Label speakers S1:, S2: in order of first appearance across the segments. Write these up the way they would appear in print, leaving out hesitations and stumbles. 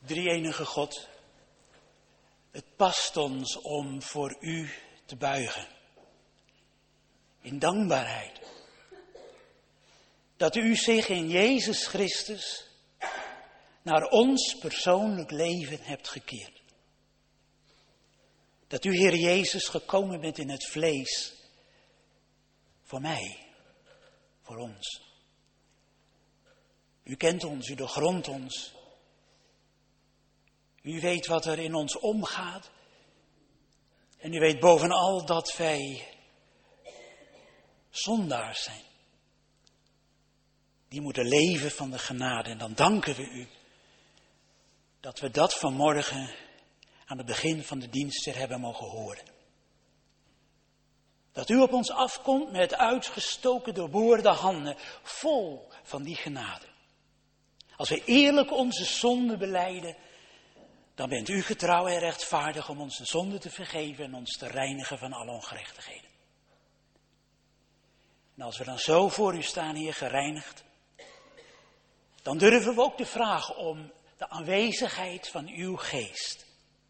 S1: Drie-enige God, het past ons om voor u te buigen. In dankbaarheid. Dat u zich in Jezus Christus naar ons persoonlijk leven hebt gekeerd. Dat u, Heer Jezus, gekomen bent in het vlees. Voor mij. Voor ons. U kent ons, u doorgrondt ons. U weet wat er in ons omgaat. En u weet bovenal dat wij zondaars zijn. Die moeten leven van de genade. En dan danken we u dat we dat vanmorgen aan het begin van de dienst weer hebben mogen horen. Dat u op ons afkomt met uitgestoken doorboorde handen, vol van die genade. Als we eerlijk onze zonden belijden, dan bent u getrouw en rechtvaardig om onze zonden te vergeven en ons te reinigen van alle ongerechtigheden. En als we dan zo voor u staan, Heer, gereinigd, dan durven we ook de vraag om de aanwezigheid van uw geest.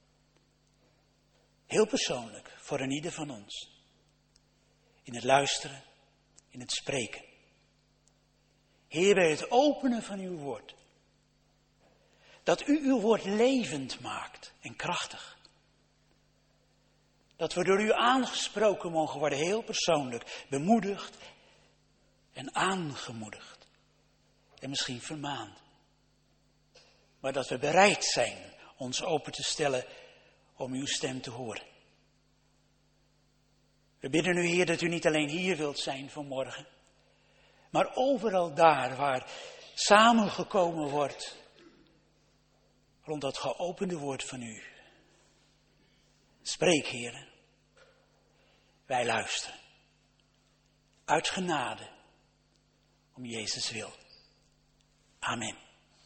S1: Heel persoonlijk, voor een ieder van ons. In het luisteren, in het spreken. Heer, bij het openen van uw woord. Dat u uw woord levend maakt en krachtig. Dat we door u aangesproken mogen worden, heel persoonlijk, bemoedigd en aangemoedigd. En misschien vermaand. Maar dat we bereid zijn ons open te stellen om uw stem te horen. We bidden u, Heer, dat u niet alleen hier wilt zijn vanmorgen, maar overal daar waar samengekomen wordt rond dat geopende woord van u. Spreek, Heer. Wij luisteren. Uit genade. Om Jezus wil. Amen.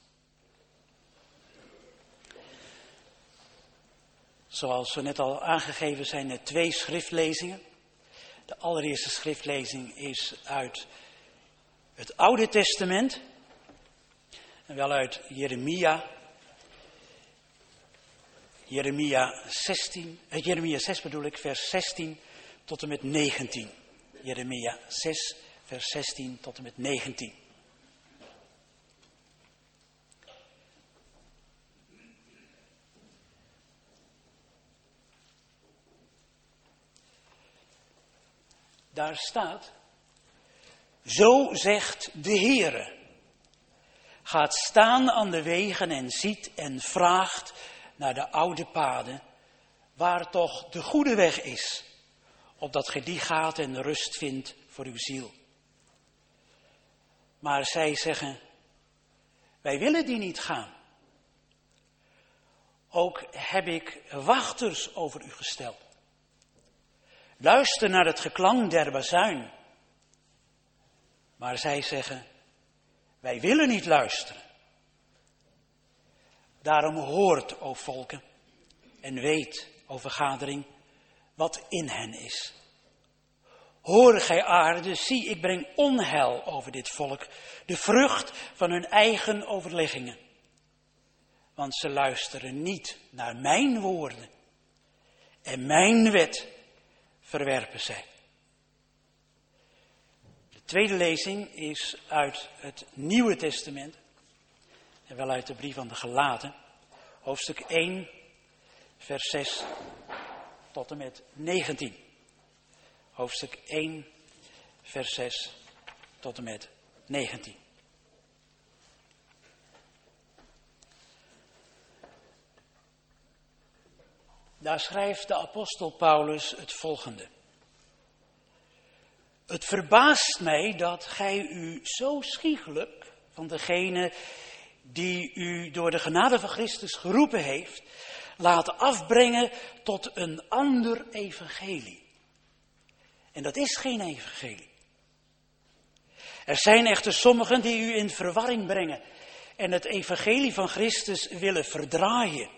S1: Zoals we net al aangegeven zijn er 2 schriftlezingen. De allereerste schriftlezing is uit het Oude Testament. En wel uit Jeremia. Jeremia 6 bedoel ik, vers 16 tot en met 19. Jeremia 6, vers 16 tot en met 19. Daar staat, zo zegt de Heere, gaat staan aan de wegen en ziet en vraagt naar de oude paden, waar toch de goede weg is, opdat gij die gaat en rust vindt voor uw ziel. Maar zij zeggen, wij willen die niet gaan. Ook heb ik wachters over u gesteld. Luister naar het geklank der bazuin. Maar zij zeggen, wij willen niet luisteren. Daarom hoort, o volken, en weet, o vergadering, wat in hen is. Hoor, gij aarde, zie, ik breng onheil over dit volk, de vrucht van hun eigen overleggingen. Want ze luisteren niet naar mijn woorden en mijn wet verwerpen zij. De tweede lezing is uit het Nieuwe Testament. En wel uit de brief aan de Galaten. Hoofdstuk 1, vers 6 tot en met 19. Hoofdstuk 1, vers 6 tot en met 19. Daar schrijft de apostel Paulus het volgende. Het verbaast mij dat gij u zo schiegelijk van degene die u door de genade van Christus geroepen heeft, laat afbrengen tot een ander evangelie. En dat is geen evangelie. Er zijn echter sommigen die u in verwarring brengen en het evangelie van Christus willen verdraaien.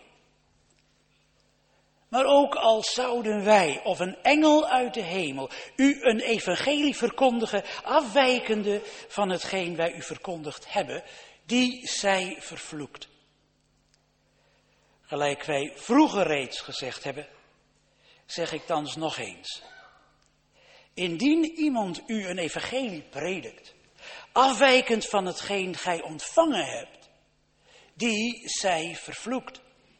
S1: Maar ook al zouden wij of een engel uit de hemel u een evangelie verkondigen, afwijkende van hetgeen wij u verkondigd hebben, die zij vervloekt. Gelijk wij vroeger reeds gezegd hebben, zeg ik thans nog eens. Indien iemand u een evangelie predikt, afwijkend van hetgeen gij ontvangen hebt, die zij vervloekt.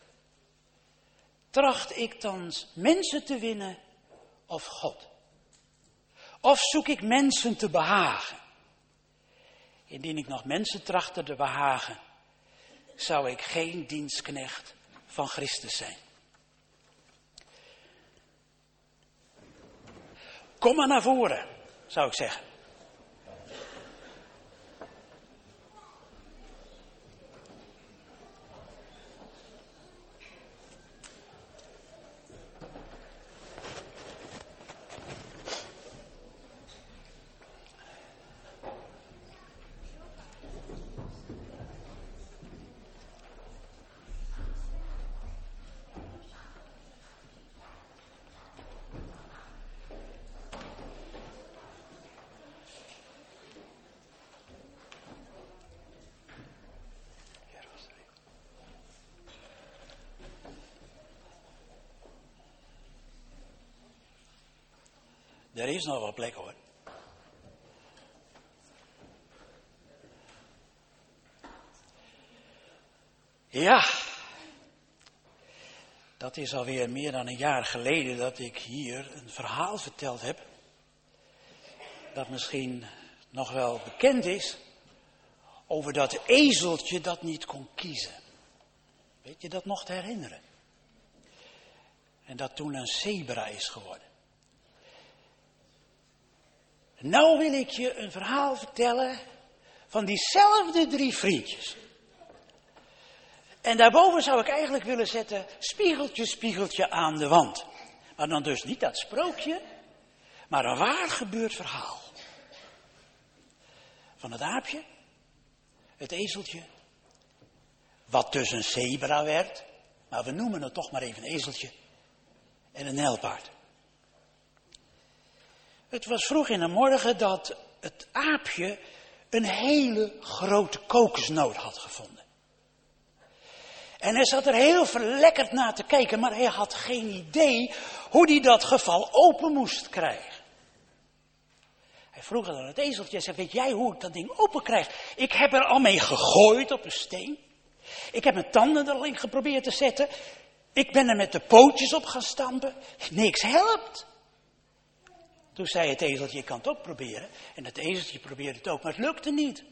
S1: Tracht ik thans mensen te winnen of God? Of zoek ik mensen te behagen? Indien ik nog mensen trachtte te behagen, zou ik geen dienstknecht van Christus zijn. Kom maar naar voren, zou ik zeggen. Er is nog wel plek hoor. Ja, dat is alweer meer dan een jaar geleden dat ik hier een verhaal verteld heb. Dat misschien nog wel bekend is over dat ezeltje dat niet kon kiezen. Weet je dat nog te herinneren? En dat toen een zebra is geworden. Nou wil ik je een verhaal vertellen van diezelfde 3 vriendjes. En daarboven zou ik eigenlijk willen zetten, spiegeltje, spiegeltje aan de wand. Maar dan dus niet dat sprookje, maar een waar gebeurd verhaal. Van het aapje, het ezeltje, wat dus een zebra werd, maar we noemen het toch maar even een ezeltje, en een nijlpaard. Het was vroeg in de morgen dat het aapje een hele grote kokosnoot had gevonden. En hij zat er heel verlekkerd naar te kijken, maar hij had geen idee hoe hij dat geval open moest krijgen. Hij vroeg aan het ezeltje, hij zei, weet jij hoe ik dat ding open krijg? Ik heb er al mee gegooid op een steen. Ik heb mijn tanden er al in geprobeerd te zetten. Ik ben er met de pootjes op gaan stampen. Niks helpt. Toen zei het ezeltje, je kan het ook proberen. En het ezeltje probeerde het ook, maar het lukte niet.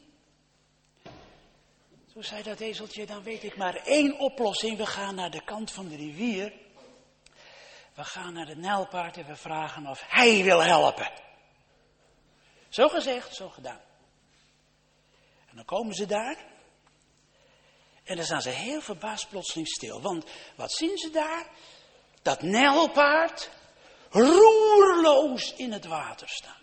S1: Toen zei dat ezeltje, dan weet ik maar 1 oplossing. We gaan naar de kant van de rivier. We gaan naar de nijlpaard en we vragen of hij wil helpen. Zo gezegd, zo gedaan. En dan komen ze daar. En dan staan ze heel verbaasd plotseling stil. Want wat zien ze daar? Dat nijlpaard roerloos in het water staan.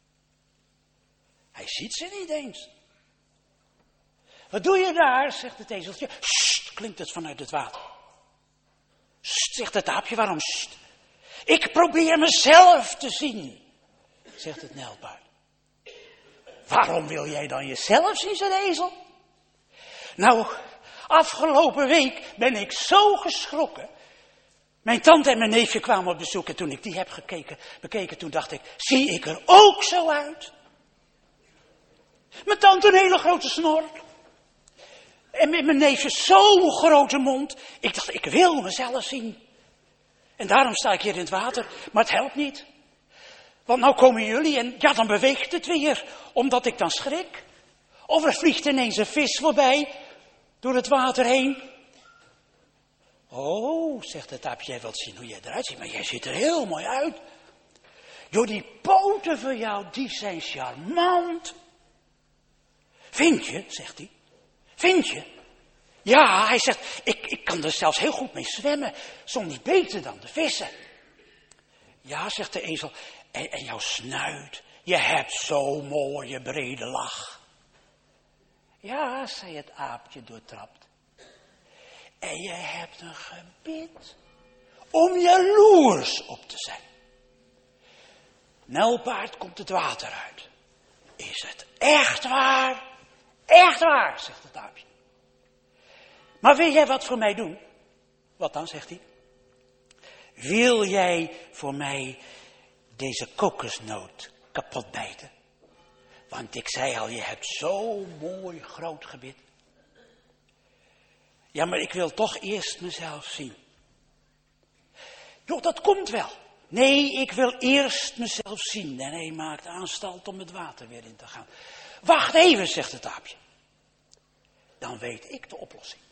S1: Hij ziet ze niet eens. Wat doe je daar, zegt het ezeltje. Sst, klinkt het vanuit het water. Sst, zegt het aapje, waarom sst? Ik probeer mezelf te zien, zegt het nijlpaard. Waarom wil jij dan jezelf zien, zegt de ezel? Nou, afgelopen week ben ik zo geschrokken. Mijn tante en mijn neefje kwamen op bezoek en toen ik die heb bekeken, toen dacht ik, zie ik er ook zo uit? Mijn tante een hele grote snor. En met mijn neefje zo'n grote mond. Ik dacht, ik wil mezelf zien. En daarom sta ik hier in het water, maar het helpt niet. Want nou komen jullie en ja, dan beweegt het weer, omdat ik dan schrik. Of er vliegt ineens een vis voorbij, door het water heen. Oh, zegt het aapje, jij wilt zien hoe jij eruit ziet, maar jij ziet er heel mooi uit. Joh, die poten van jou, die zijn charmant. Vind je, zegt hij. Vind je? Ja, hij zegt, ik kan er zelfs heel goed mee zwemmen, soms beter dan de vissen. Ja, zegt de ezel, en jouw snuit, je hebt zo'n mooie brede lach. Ja, zei het aapje doortrapt. En je hebt een gebit om jaloers op te zijn. Nijlpaard komt het water uit. Is het echt waar? Echt waar, zegt het aapje. Maar wil jij wat voor mij doen? Wat dan, zegt hij? Wil jij voor mij deze kokosnoot kapot bijten? Want ik zei al, je hebt zo'n mooi groot gebit. Ja, maar ik wil toch eerst mezelf zien. Joh, dat komt wel. Nee, ik wil eerst mezelf zien. En hij maakt aanstalt om het water weer in te gaan. Wacht even, zegt het aapje. Dan weet ik de oplossing.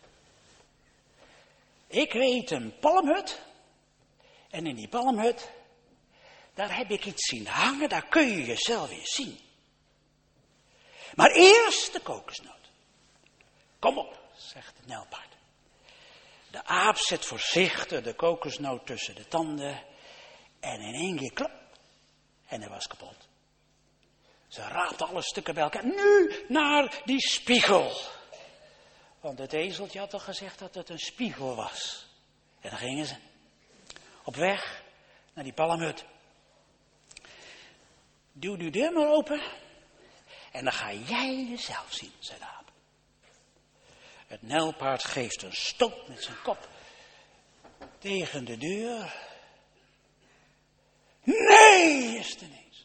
S1: Ik weet een palmhut. En in die palmhut, daar heb ik iets zien hangen. Daar kun je jezelf weer zien. Maar eerst de kokosnoot. Kom op, zegt het nijlpaard. De aap zet voorzichtig de kokosnoot tussen de tanden. En in één keer klap. En hij was kapot. Ze raapte alle stukken bij elkaar. Nu naar die spiegel. Want het ezeltje had al gezegd dat het een spiegel was. En dan gingen ze. Op weg naar die palmhut. Doe die deur maar open. En dan ga jij jezelf zien, zei de aap. Het nijlpaard geeft een stoot met zijn kop tegen de deur. Nee, is het ineens.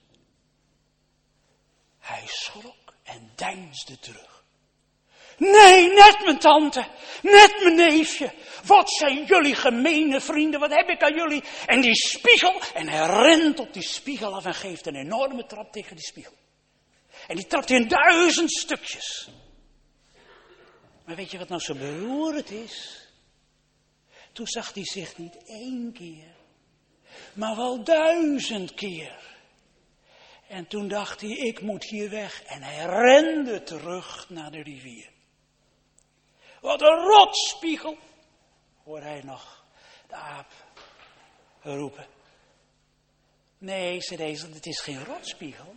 S1: Hij schrok en deinsde terug. Nee, net mijn tante, net mijn neefje. Wat zijn jullie gemene vrienden, wat heb ik aan jullie? En die spiegel, en hij rent op die spiegel af en geeft een enorme trap tegen die spiegel. En die trapt in 1000 stukjes. Maar weet je wat nou zo beroerd is? Toen zag hij zich niet 1 keer, maar wel 1000 keer. En toen dacht hij, ik moet hier weg. En hij rende terug naar de rivier. Wat een rotspiegel, hoorde hij nog de aap roepen. Nee, zei deze, het is geen rotspiegel.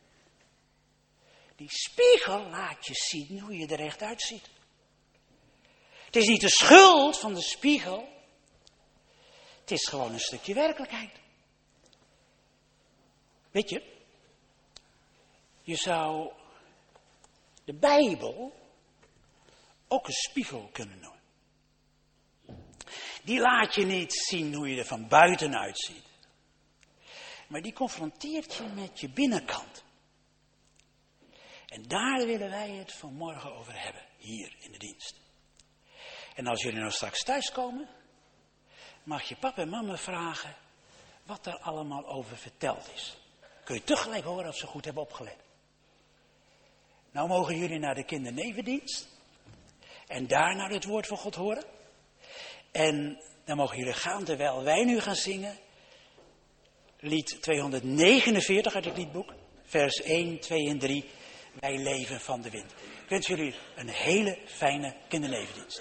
S1: Die spiegel laat je zien hoe je er echt uitziet. Het is niet de schuld van de spiegel. Het is gewoon een stukje werkelijkheid. Weet je, je zou de Bijbel ook een spiegel kunnen noemen. Die laat je niet zien hoe je er van buiten uitziet. Maar die confronteert je met je binnenkant. En daar willen wij het vanmorgen over hebben, hier in de dienst. En als jullie nou straks thuiskomen, mag je papa en mama vragen wat er allemaal over verteld is. Kun je tegelijk horen of ze goed hebben opgelet. Nou mogen jullie naar de kindernevendienst. En daarna het woord van God horen. En dan mogen jullie gaan terwijl wij nu gaan zingen. Lied 249 uit het liedboek. Vers 1, 2 en 3. Wij leven van de wind. Ik wens jullie een hele fijne kindernevendienst.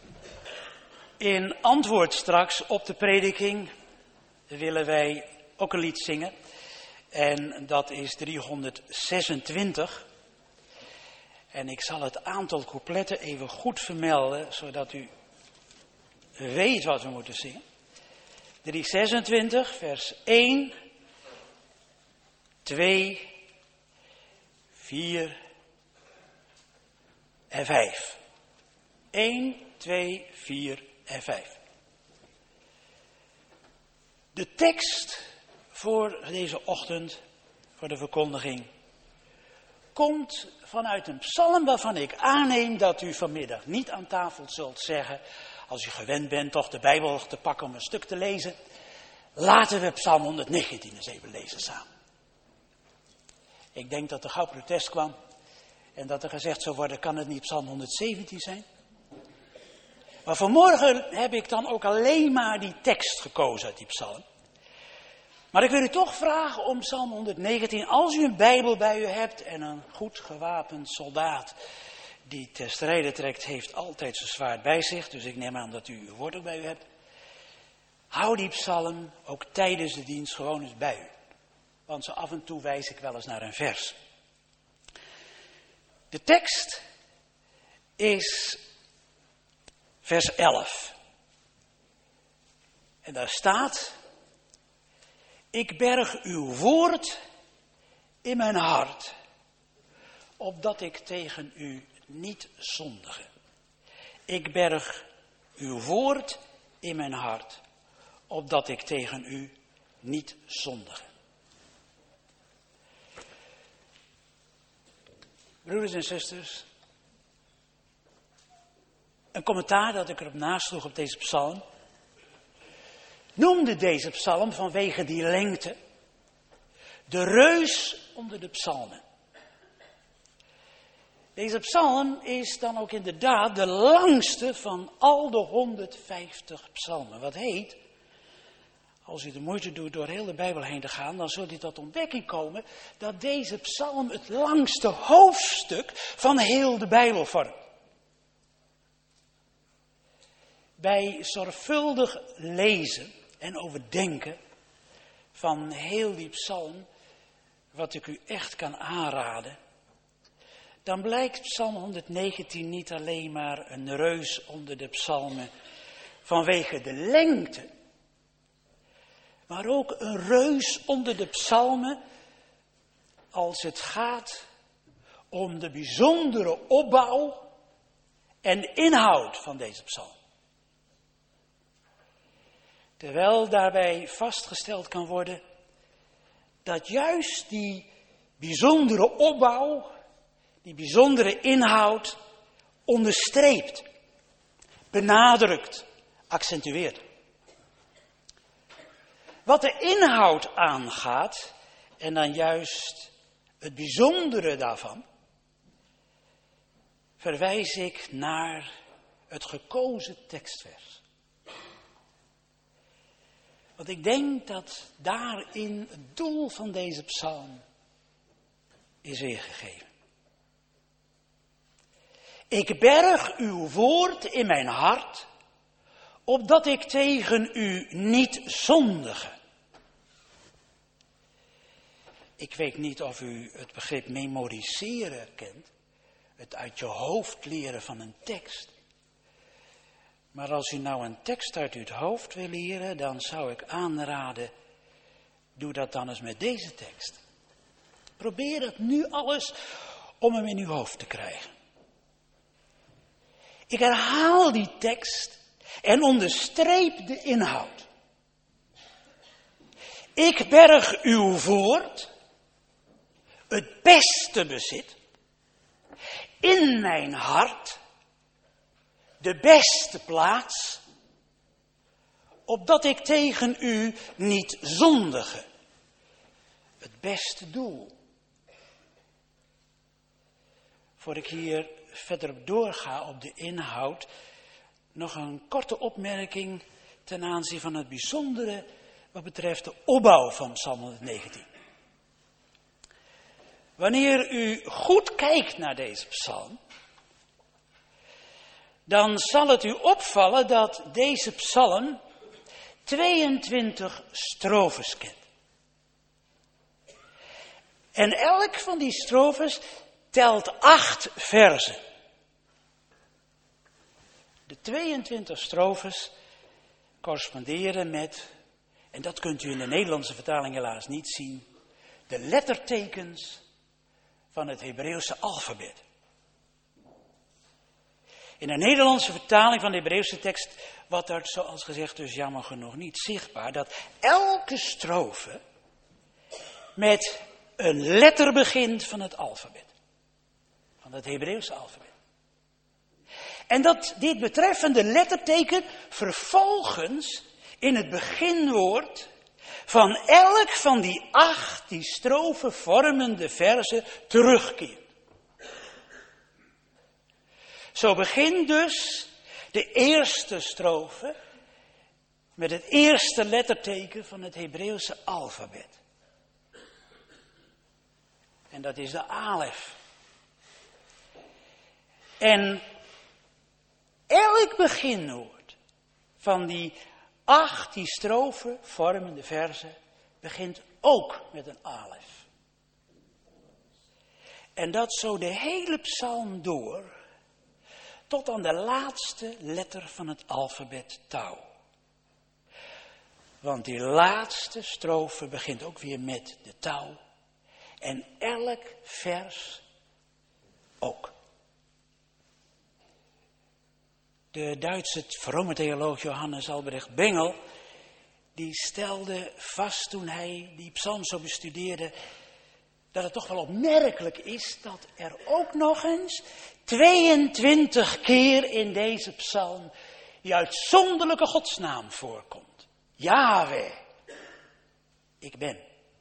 S1: In antwoord straks op de prediking willen wij ook een lied zingen. En dat is 326. En ik zal het aantal coupletten even goed vermelden, zodat u weet wat we moeten zingen. 326, vers 1, 2, 4 en 5. 1, 2, 4 en 5. De tekst voor deze ochtend, voor de verkondiging, komt vanuit een psalm waarvan ik aanneem dat u vanmiddag niet aan tafel zult zeggen, als u gewend bent toch de Bijbel te pakken om een stuk te lezen. Laten we Psalm 119 eens even lezen samen. Ik denk dat er gauw protest kwam en dat er gezegd zou worden, kan het niet Psalm 117 zijn? Maar vanmorgen heb ik dan ook alleen maar die tekst gekozen uit die psalm. Maar ik wil u toch vragen om Psalm 119, als u een Bijbel bij u hebt en een goed gewapend soldaat die ter strijde trekt, heeft altijd zijn zwaard bij zich. Dus ik neem aan dat u uw woord ook bij u hebt. Hou die psalm ook tijdens de dienst gewoon eens bij u. Want zo af en toe wijs ik wel eens naar een vers. De tekst is vers 11. En daar staat: ik berg uw woord in mijn hart, opdat ik tegen u niet zondige. Ik berg uw woord in mijn hart, opdat ik tegen u niet zondige. Broeders en zusters, een commentaar dat ik erop nasloeg op deze psalm, noemde deze psalm vanwege die lengte de reus onder de psalmen. Deze psalm is dan ook inderdaad de langste van al de 150 psalmen. Wat heet, als u de moeite doet door heel de Bijbel heen te gaan, dan zult u tot ontdekking komen dat deze psalm het langste hoofdstuk van heel de Bijbel vormt. Bij zorgvuldig lezen en overdenken van heel die psalm, wat ik u echt kan aanraden, dan blijkt psalm 119 niet alleen maar een reus onder de psalmen vanwege de lengte, maar ook een reus onder de psalmen als het gaat om de bijzondere opbouw en inhoud van deze psalm. Terwijl daarbij vastgesteld kan worden dat juist die bijzondere opbouw, die bijzondere inhoud onderstreept, benadrukt, accentueert. Wat de inhoud aangaat, en dan juist het bijzondere daarvan, verwijs ik naar het gekozen tekstvers. Want ik denk dat daarin het doel van deze psalm is weergegeven. Ik berg uw woord in mijn hart, opdat ik tegen u niet zondige. Ik weet niet of u het begrip memoriseren kent, het uit je hoofd leren van een tekst. Maar als u nou een tekst uit uw hoofd wil leren, dan zou ik aanraden, doe dat dan eens met deze tekst. Probeer het nu alles om hem in uw hoofd te krijgen. Ik herhaal die tekst en onderstreep de inhoud. Ik berg uw woord, het beste bezit, in mijn hart, de beste plaats, opdat ik tegen u niet zondige. Het beste doel. Voor ik hier verder op doorga op de inhoud, nog een korte opmerking ten aanzien van het bijzondere wat betreft de opbouw van Psalm 119. Wanneer u goed kijkt naar deze psalm, dan zal het u opvallen dat deze psalm 22 strofes kent. En elk van die strofes telt 8 verzen. De 22 strofes corresponderen met, en dat kunt u in de Nederlandse vertaling helaas niet zien, de lettertekens van het Hebreeuwse alfabet. In de Nederlandse vertaling van de Hebreeuwse tekst wordt er, zoals gezegd, dus jammer genoeg niet zichtbaar dat elke strofe met een letter begint van het alfabet. Van het Hebreeuwse alfabet. En dat dit betreffende letterteken vervolgens in het beginwoord van elk van die 8 die strofe vormende verzen terugkeert. Zo begint dus de eerste strofe met het eerste letterteken van het Hebreeuwse alfabet. En dat is de alef. En elk beginwoord van die 8 die strofe vormende verzen begint ook met een alef. En dat zo de hele psalm door, tot aan de laatste letter van het alfabet tau. Want die laatste strofe begint ook weer met de tau. En elk vers ook. De Duitse vrome theoloog Johannes Albrecht Bengel, die stelde vast toen hij die psalm zo bestudeerde, dat het toch wel opmerkelijk is dat er ook nog eens 22 keer in deze psalm die uitzonderlijke godsnaam voorkomt. Yahweh, ik ben.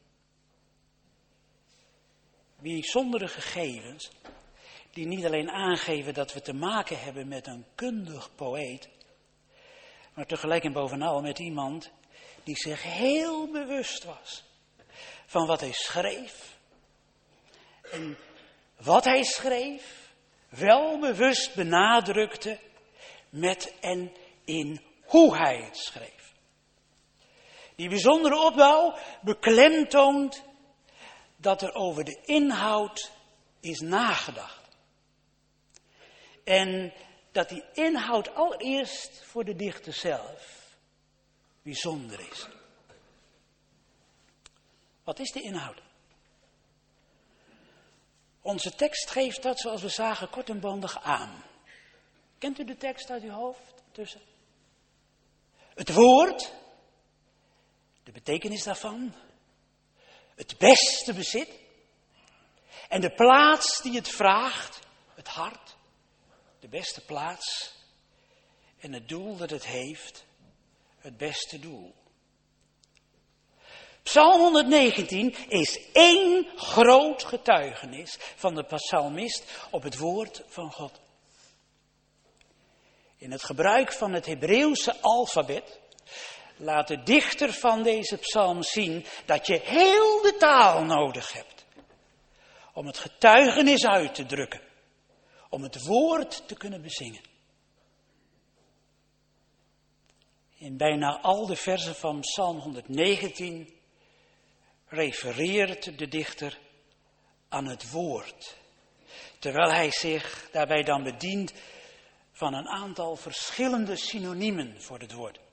S1: Bijzondere gegevens die niet alleen aangeven dat we te maken hebben met een kundig poëet, maar tegelijk en bovenal met iemand die zich heel bewust was van wat hij schreef. En wat hij schreef wel bewust benadrukte met en in hoe hij het schreef. Die bijzondere opbouw beklemtoont dat er over de inhoud is nagedacht. En dat die inhoud allereerst voor de dichter zelf bijzonder is. Wat is de inhoud? Onze tekst geeft dat, zoals we zagen, kort en bondig aan. Kent u de tekst uit uw hoofd tussen? Het woord, de betekenis daarvan, het beste bezit en de plaats die het vraagt, het hart, de beste plaats en het doel dat het heeft, het beste doel. Psalm 119 is één groot getuigenis van de psalmist op het woord van God. In het gebruik van het Hebreeuwse alfabet laat de dichter van deze psalm zien dat je heel de taal nodig hebt om het getuigenis uit te drukken, om het woord te kunnen bezingen. In bijna al de versen van Psalm 119 refereert de dichter aan het woord, terwijl hij zich daarbij dan bedient van een aantal verschillende synoniemen voor het woord.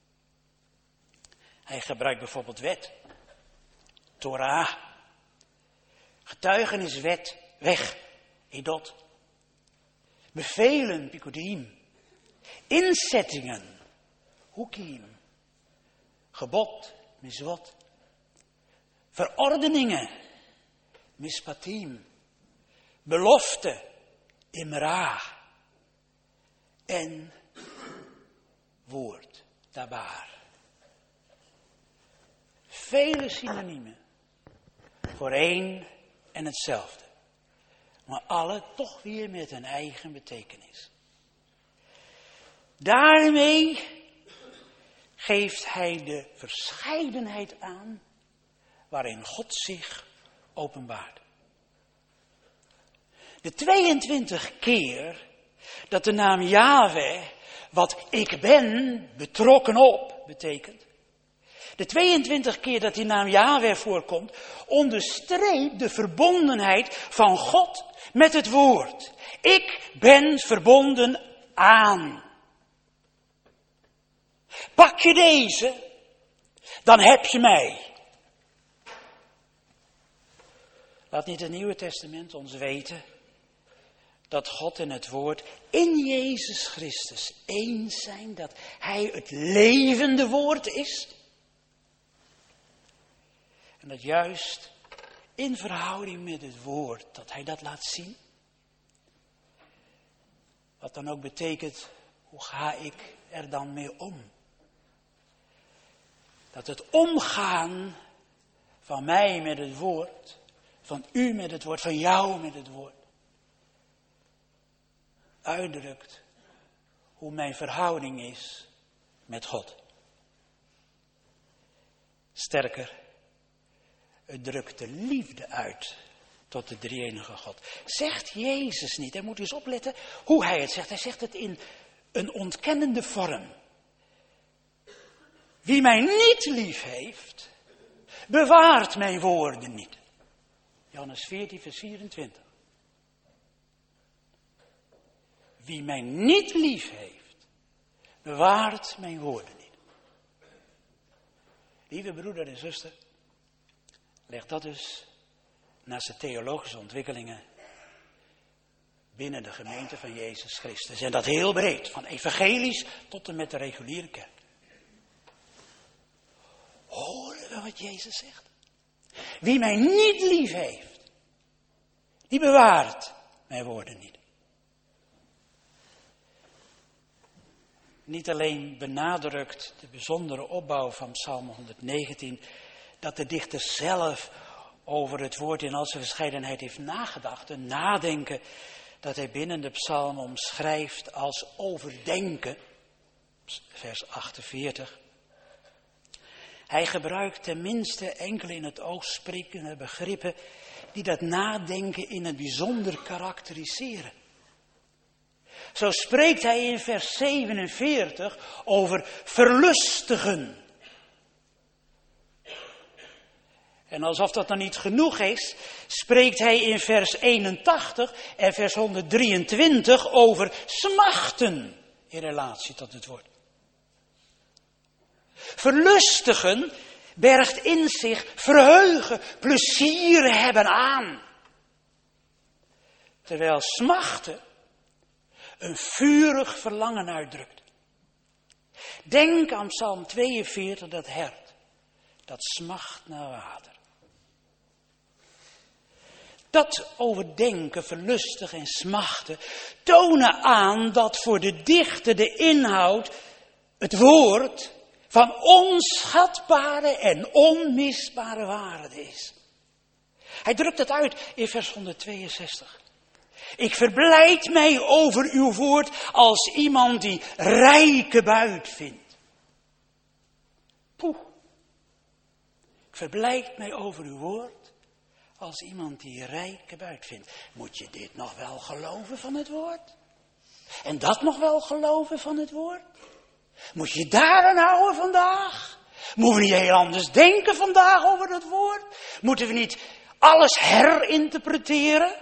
S1: Hij gebruikt bijvoorbeeld wet, Torah, getuigenis, wet, weg, edot, bevelen, pikudim, inzettingen, hukim, gebod, miswot, verordeningen, mispatim, belofte, imra en woord, dabar. Vele synoniemen voor één en hetzelfde, maar alle toch weer met een eigen betekenis. Daarmee geeft hij de verscheidenheid aan waarin God zich openbaart. De 22 keer dat de naam Yahweh, wat ik ben, betrokken op, betekent. De 22 keer dat die naam Yahweh voorkomt, onderstreept de verbondenheid van God met het woord. Ik ben verbonden aan. Pak je deze, dan heb je mij. Laat niet het Nieuwe Testament ons weten dat God en het woord in Jezus Christus eens zijn, dat Hij het levende woord is. En dat juist in verhouding met het woord, dat Hij dat laat zien. Wat dan ook betekent, hoe ga ik er dan mee om? Dat het omgaan van mij met het woord, van u met het woord, van jou met het woord, uitdrukt hoe mijn verhouding is met God. Sterker, het drukt de liefde uit tot de drie-enige God. Zegt Jezus niet, en moet u eens opletten hoe hij het zegt. Hij zegt het in een ontkennende vorm. Wie mij niet lief heeft, bewaart mijn woorden niet. Johannes 14, vers 24. Wie mij niet lief heeft, bewaart mijn woorden niet. Lieve broeder en zuster, leg dat dus naast de theologische ontwikkelingen binnen de gemeente van Jezus Christus. En dat heel breed, van evangelisch tot en met de reguliere kerk. Horen we wat Jezus zegt? Wie mij niet lief heeft, die bewaart mijn woorden niet. Niet alleen benadrukt de bijzondere opbouw van Psalm 119, dat de dichter zelf over het woord in al zijn verscheidenheid heeft nagedacht. Een nadenken dat hij binnen de psalm omschrijft als overdenken. Vers 48. Hij gebruikt tenminste enkele in het oog sprekende begrippen die dat nadenken in het bijzonder karakteriseren. Zo spreekt hij in vers 47 over verlustigen. En alsof dat dan niet genoeg is, spreekt hij in vers 81 en vers 123 over smachten in relatie tot het woord. Verlustigen bergt in zich verheugen, plezier hebben aan. Terwijl smachten een vurig verlangen uitdrukt. Denk aan Psalm 42, dat hert, dat smacht naar water. Dat overdenken, verlustigen en smachten tonen aan dat voor de dichter de inhoud, het woord, van onschatbare en onmisbare waarde is. Hij drukt het uit in vers 162. Ik verblijd mij over uw woord als iemand die rijke buit vindt. Poeh. Ik verblijd mij over uw woord als iemand die rijke buit vindt. Moet je dit nog wel geloven van het woord? En dat nog wel geloven van het woord? Moet je daar aan houden vandaag? Moeten we niet heel anders denken vandaag over het woord? Moeten we niet alles herinterpreteren?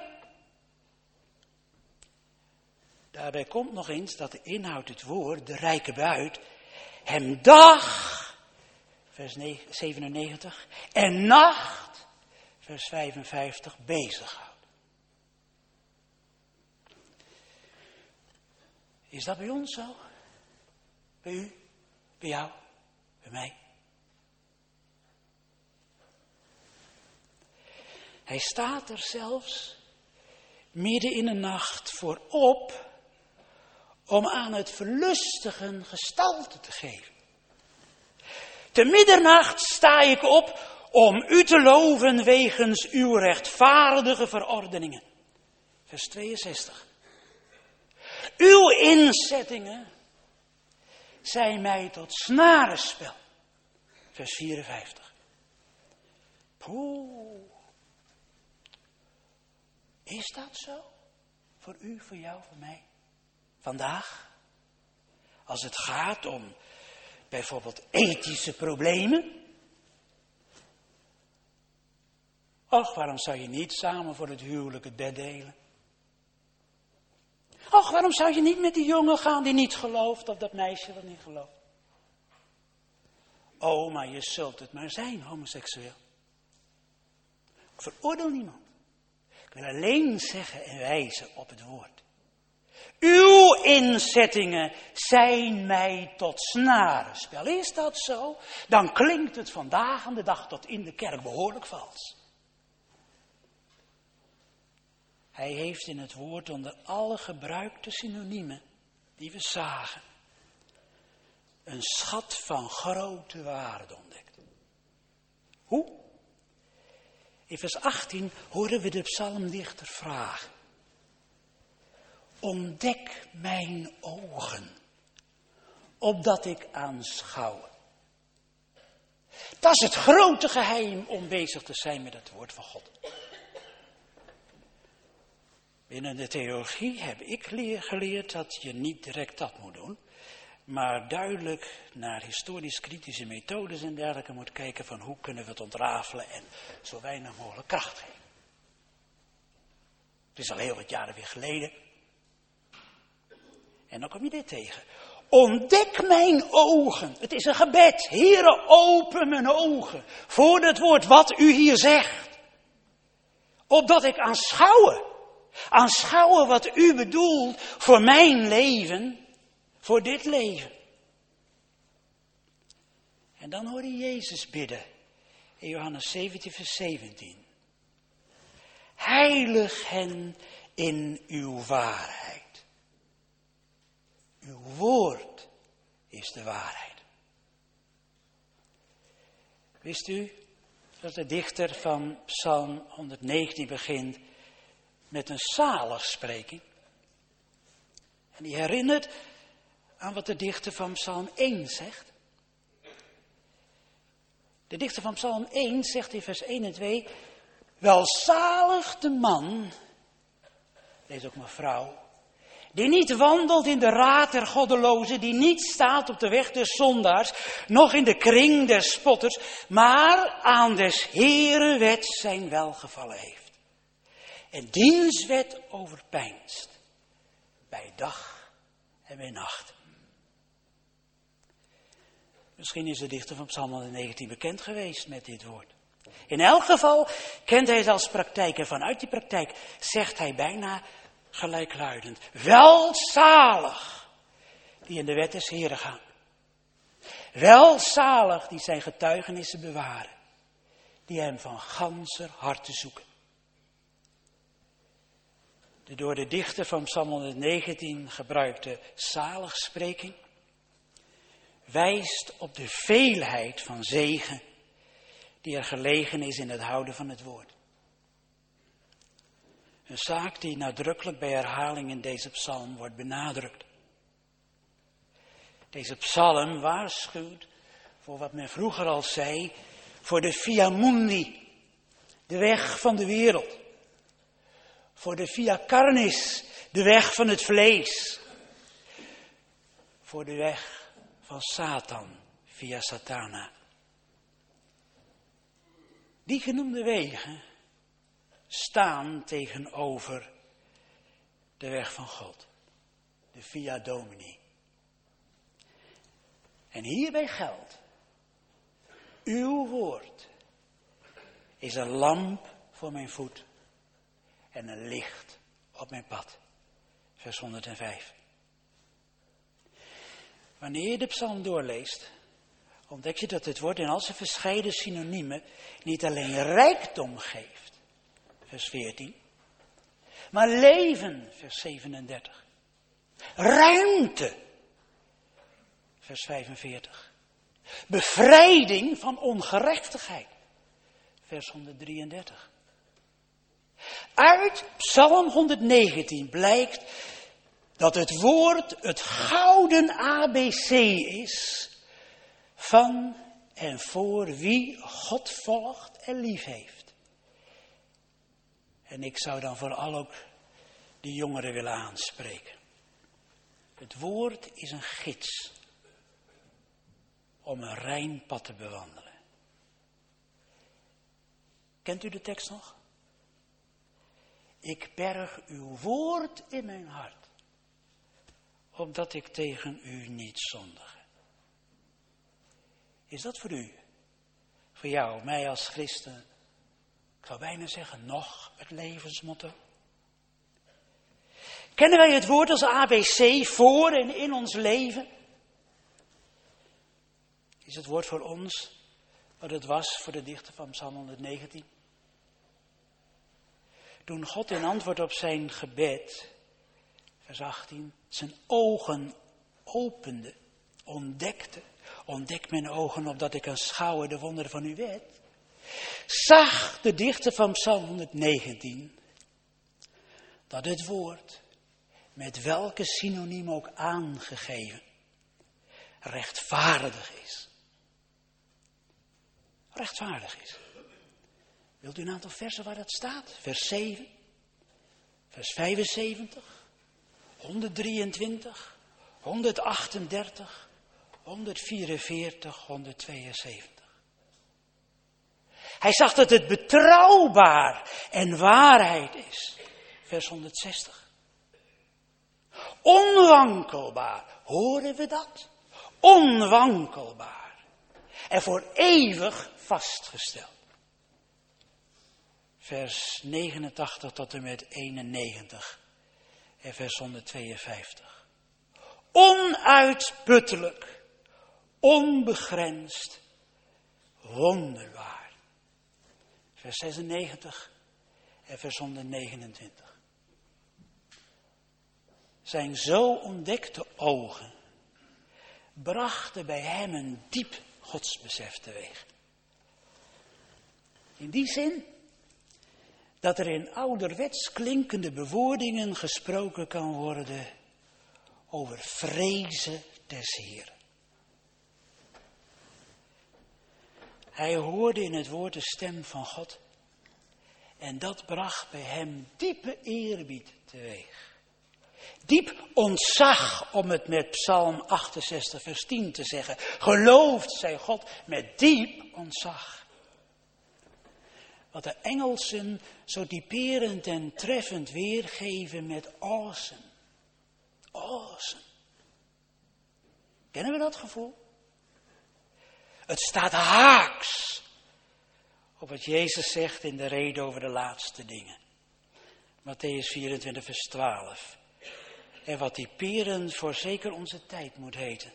S1: Daarbij komt nog eens dat de inhoud, het woord, de rijke buit, hem dag, vers 97, en nacht, vers 55, bezighoudt. Is dat bij ons zo? Bij u? Bij jou? Bij mij? Hij staat er zelfs midden in de nacht voor op om aan het verlustigen gestalte te geven. Te middernacht sta ik op om u te loven wegens uw rechtvaardige verordeningen. Vers 62. Uw inzettingen zijn mij tot snarenspel. Vers 54. Poeh. Is dat zo? Voor u, voor jou, voor mij? Vandaag? Als het gaat om bijvoorbeeld ethische problemen? Och, waarom zou je niet samen voor het huwelijk het bed delen? Och, waarom zou je niet met die jongen gaan die niet gelooft of dat meisje dat niet gelooft? Oh, maar je zult het maar zijn, homoseksueel. Ik veroordeel niemand. Ik wil alleen zeggen en wijzen op het woord. Uw inzettingen zijn mij tot snarenspel. Is dat zo? Dan klinkt het vandaag aan de dag tot in de kerk behoorlijk vals. Hij heeft in het woord onder alle gebruikte synoniemen die we zagen een schat van grote waarde ontdekt. Hoe? In vers 18 horen we de psalmdichter vragen. Ontdek mijn ogen, opdat ik aanschouwe. Dat is het grote geheim om bezig te zijn met het woord van God. Binnen de theologie heb ik geleerd dat je niet direct dat moet doen, maar duidelijk naar historisch-kritische methodes en dergelijke moet kijken van hoe kunnen we het ontrafelen en zo weinig mogelijk kracht geven. Het is al heel wat jaren weer geleden. En dan kom je dit tegen. Ontdek mijn ogen. Het is een gebed. Heere, open mijn ogen voor het woord wat u hier zegt. Opdat ik aanschouwen. Aanschouwen wat u bedoelt voor mijn leven, voor dit leven. En dan hoor je Jezus bidden in Johannes 17, vers 17. Heilig hen in uw waarheid. Uw woord is de waarheid. Wist u dat de dichter van Psalm 119 begint met een zaligspreking? En die herinnert aan wat de dichter van Psalm 1 zegt. De dichter van Psalm 1 zegt in vers 1 en 2... Welzalig de man, lees ook mevrouw, die niet wandelt in de raad der goddelozen, die niet staat op de weg des zondaars, noch in de kring der spotters, maar aan des Heeren wet zijn welgevallen heeft. En diens wet overpeinst, bij dag en bij nacht. Misschien is de dichter van Psalm 119 bekend geweest met dit woord. In elk geval kent hij het als praktijk en vanuit die praktijk zegt hij bijna gelijkluidend. Welzalig die in de wet des Heeren gaan. Welzalig die zijn getuigenissen bewaren. Die hem van ganser harte zoeken. De door de dichter van Psalm 119 gebruikte zaligspreking wijst op de veelheid van zegen die er gelegen is in het houden van het woord. Een zaak die nadrukkelijk bij herhaling in deze psalm wordt benadrukt. Deze psalm waarschuwt voor wat men vroeger al zei, voor de via mundi, de weg van de wereld. Voor de via carnis, de weg van het vlees. Voor de weg van Satan, via Satana. Die genoemde wegen staan tegenover de weg van God, de via Domini. En hierbij geldt, uw woord is een lamp voor mijn voet en een licht op mijn pad. Vers 105. Wanneer je de psalm doorleest, ontdek je dat het woord in al zijn verscheiden synoniemen niet alleen rijkdom geeft, vers 14, maar leven, vers 37. Ruimte, vers 45. Bevrijding van ongerechtigheid, vers 133. Uit Psalm 119 blijkt dat het woord het gouden ABC is van en voor wie God volgt en lief heeft. En ik zou dan vooral ook de jongeren willen aanspreken. Het woord is een gids om een rein pad te bewandelen. Kent u de tekst nog? Ik berg uw woord in mijn hart, opdat ik tegen u niet zondige. Is dat voor u, voor jou, mij als christen, ik zou bijna zeggen, nog het levensmotto? Kennen wij het woord als ABC voor en in ons leven? Is het woord voor ons wat het was voor de dichter van Psalm 119? Toen God in antwoord op zijn gebed, vers 18, zijn ogen opende, ontdek mijn ogen opdat ik kan schouwen de wonderen van uw wet, zag de dichter van Psalm 119 dat het woord, met welke synoniem ook aangegeven, rechtvaardig is. Rechtvaardig is. Wilt u een aantal versen waar dat staat? Vers 7, vers 75, 123, 138, 144, 172. Hij zag dat het betrouwbaar en waarheid is. Vers 160. Onwankelbaar. Horen we dat? Onwankelbaar. En voor eeuwig vastgesteld. vers 89 tot en met 91 en vers 152. Onuitputtelijk, onbegrensd, wonderbaar. Vers 96 en vers 129. Zijn zo ontdekte ogen brachten bij hem een diep godsbesef teweeg. In die zin dat er in ouderwets klinkende bewoordingen gesproken kan worden over vrezen des Heeren. Hij hoorde in het woord de stem van God en dat bracht bij hem diepe eerbied teweeg. Diep ontzag, om het met Psalm 68 vers 10 te zeggen. Geloofd zij God met diep ontzag. Wat de Engelsen zo typerend en treffend weergeven met awesome. Awesome. Kennen we dat gevoel? Het staat haaks op wat Jezus zegt in de rede over de laatste dingen. Mattheüs 24 vers 12. En wat typerend voor zeker onze tijd moet heten.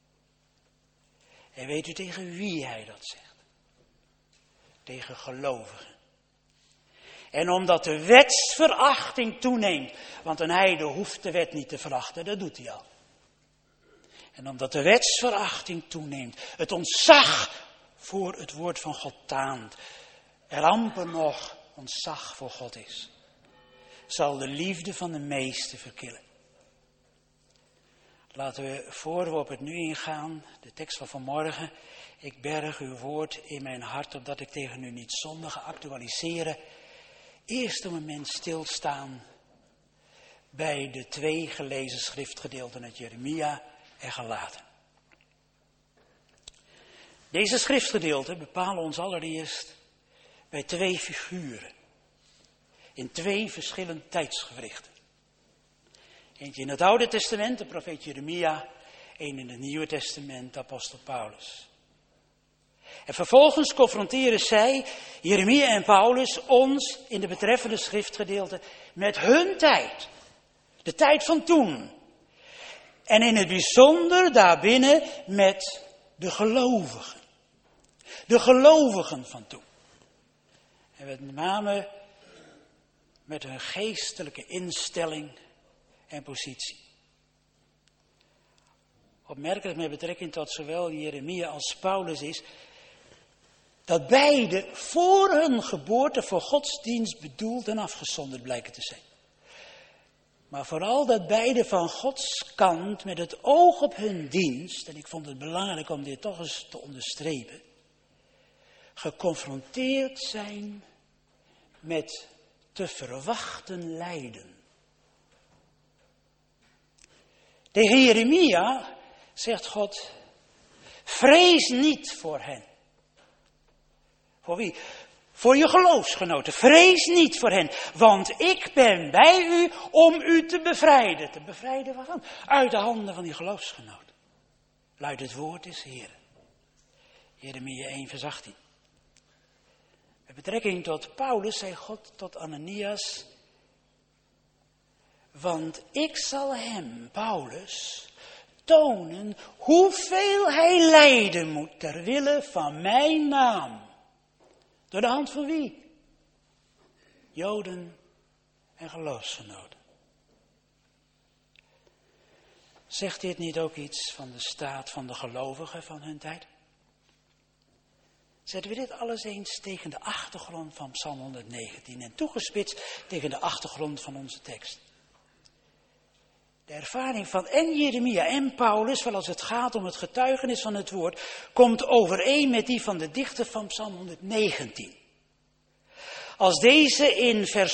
S1: En weet u tegen wie hij dat zegt? Tegen gelovigen. En omdat de wetsverachting toeneemt, want een heide hoeft de wet niet te verachten, dat doet hij al. En omdat de wetsverachting toeneemt, het ontzag voor het woord van God taant, er amper nog ontzag voor God is, zal de liefde van de meesten verkillen. Laten we, voor we op het nu ingaan, de tekst van vanmorgen, ik berg uw woord in mijn hart, opdat ik tegen u niet zondige actualiseren, eerst een moment stilstaan bij de 2 gelezen schriftgedeelten uit Jeremia en Galaten. Deze schriftgedeelten bepalen ons allereerst bij 2 figuren, in 2 verschillende tijdsgewrichten. Eentje in het Oude Testament, de profeet Jeremia, één in het Nieuwe Testament, de apostel Paulus. En vervolgens confronteren zij, Jeremia en Paulus, ons in de betreffende schriftgedeelte met hun tijd. De tijd van toen. En in het bijzonder daarbinnen met de gelovigen. De gelovigen van toen. En met name met hun geestelijke instelling en positie. Opmerkelijk met betrekking tot zowel Jeremia als Paulus is dat beide voor hun geboorte voor godsdienst bedoeld en afgezonderd blijken te zijn. Maar vooral dat beide van Gods kant met het oog op hun dienst, en ik vond het belangrijk om dit toch eens te onderstrepen, geconfronteerd zijn met te verwachten lijden. Tegen Jeremia zegt God, vrees niet voor hen. Voor wie? Voor je geloofsgenoten. Vrees niet voor hen, want ik ben bij u om u te bevrijden. Te bevrijden waarvan? Uit de handen van die geloofsgenoten. Luidt het woord des Heeren. Jeremia 1 vers 18. Met betrekking tot Paulus zei God tot Ananias, want ik zal hem, Paulus, tonen hoeveel hij lijden moet ter wille van mijn naam. Door de hand van wie? Joden en geloofsgenoten. Zegt dit niet ook iets van de staat van de gelovigen van hun tijd? Zetten we dit alles eens tegen de achtergrond van Psalm 119 en toegespitst tegen de achtergrond van onze tekst. De ervaring van en Jeremia en Paulus, wel als het gaat om het getuigenis van het woord, komt overeen met die van de dichter van Psalm 119. Als deze in vers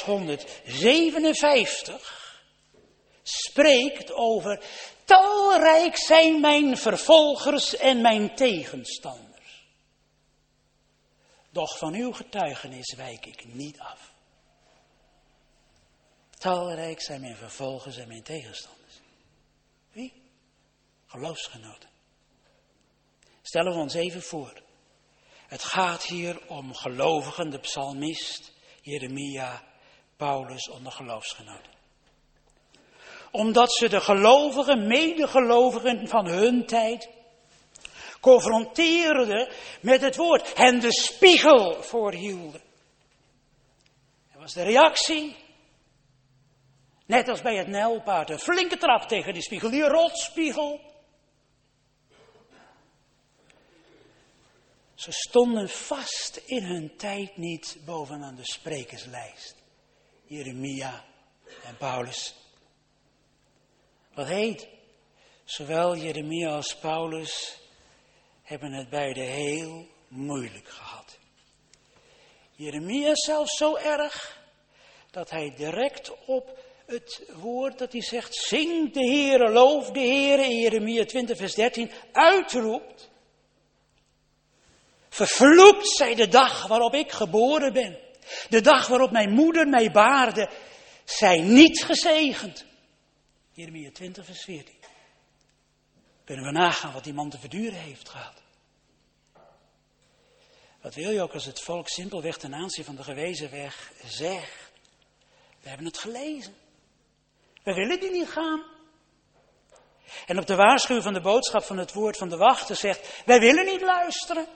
S1: 157 spreekt over talrijk zijn mijn vervolgers en mijn tegenstanders. Doch van uw getuigenis wijk ik niet af. Talrijk zijn mijn vervolgers en mijn tegenstanders. Wie? Geloofsgenoten. Stellen we ons even voor. Het gaat hier om gelovigen, de psalmist, Jeremia, Paulus onder geloofsgenoten. Omdat ze de gelovigen, medegelovigen van hun tijd confronteerden met het woord. Hen de spiegel voorhielden. Dat was de reactie. Net als bij het nijlpaard. Een flinke trap tegen die spiegel. Die rotspiegel. Ze stonden vast in hun tijd niet bovenaan de sprekerslijst. Jeremia en Paulus. Wat heet? Zowel Jeremia als Paulus hebben het beide heel moeilijk gehad. Jeremia zelfs zo erg dat hij direct op het woord dat hij zegt, zing de Heere, loof de Heere, in Jeremia 20 vers 13, uitroept. Vervloekt zij de dag waarop ik geboren ben. De dag waarop mijn moeder mij baarde, zij niet gezegend. Jeremia 20 vers 14. Kunnen we nagaan wat die man te verduren heeft gehad. Wat wil je ook als het volk simpelweg ten aanzien van de gewezen weg zegt. We hebben het gelezen. We willen die niet gaan. En op de waarschuwing van de boodschap van het woord van de wachter zegt, wij willen niet luisteren.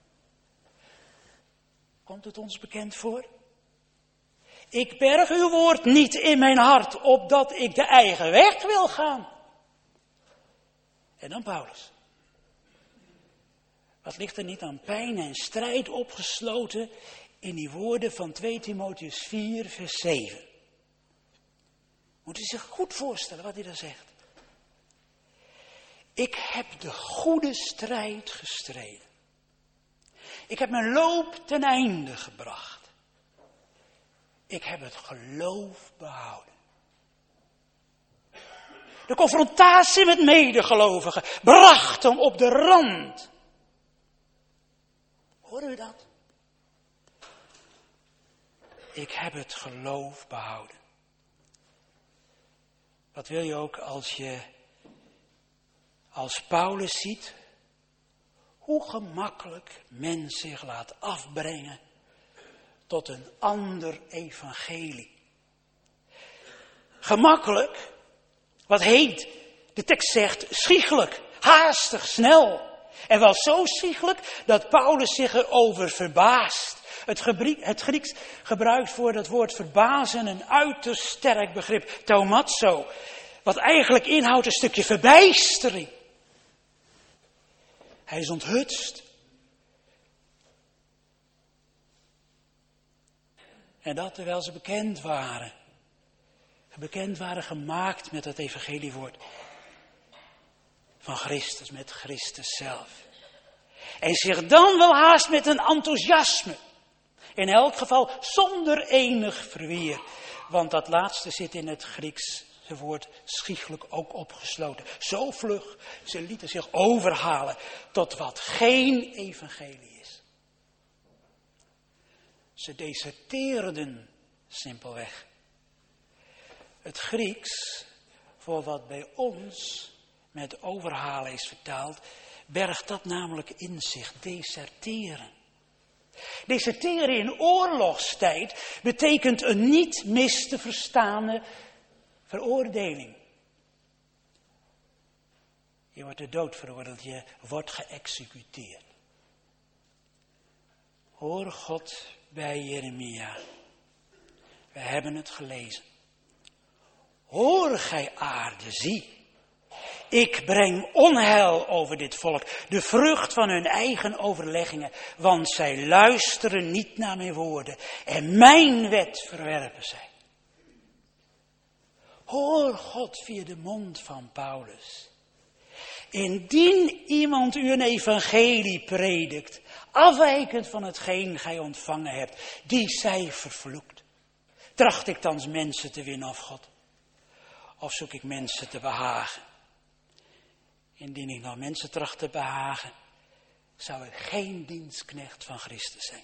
S1: Komt het ons bekend voor? Ik berg uw woord niet in mijn hart, opdat ik de eigen weg wil gaan. En dan Paulus. Wat ligt er niet aan pijn en strijd opgesloten in die woorden van 2 Timotheüs 4 vers 7. Moet u zich goed voorstellen wat hij daar zegt. Ik heb de goede strijd gestreden. Ik heb mijn loop ten einde gebracht. Ik heb het geloof behouden. De confrontatie met medegelovigen bracht hem op de rand. Hoor u dat? Ik heb het geloof behouden. Wat wil je ook als je als Paulus ziet hoe gemakkelijk men zich laat afbrengen tot een ander evangelie. Gemakkelijk, wat heet, de tekst zegt schiegelijk, haastig, snel. En wel zo schiegelijk dat Paulus zich erover verbaast. Het Grieks gebruikt voor dat woord verbazen een uiterst sterk begrip, taumazo. Wat eigenlijk inhoudt een stukje verbijstering. Hij is onthutst. En dat terwijl ze bekend waren. Bekend waren gemaakt met het evangeliewoord van Christus, met Christus zelf. En zich dan wel haast met een enthousiasme. In elk geval zonder enig verweer. Want dat laatste zit in het Grieks woord schiegelijk ook opgesloten. Zo vlug, ze lieten zich overhalen tot wat geen evangelie is. Ze deserteerden simpelweg. Het Grieks, voor wat bij ons met overhalen is vertaald, bergt dat namelijk in zich, deserteren. Deserteren in oorlogstijd betekent een niet mis te verstaande veroordeling. Je wordt de dood veroordeeld, je wordt geëxecuteerd. Hoor God bij Jeremia. We hebben het gelezen. Hoor gij aarde, zie. Ik breng onheil over dit volk, de vrucht van hun eigen overleggingen, want zij luisteren niet naar mijn woorden en mijn wet verwerpen zij. Hoor God via de mond van Paulus. Indien iemand u een evangelie predikt, afwijkend van hetgeen gij ontvangen hebt, die zij vervloekt. Tracht ik thans mensen te winnen of God? Of zoek ik mensen te behagen? Indien ik nog mensen tracht te behagen, zou ik geen dienstknecht van Christus zijn.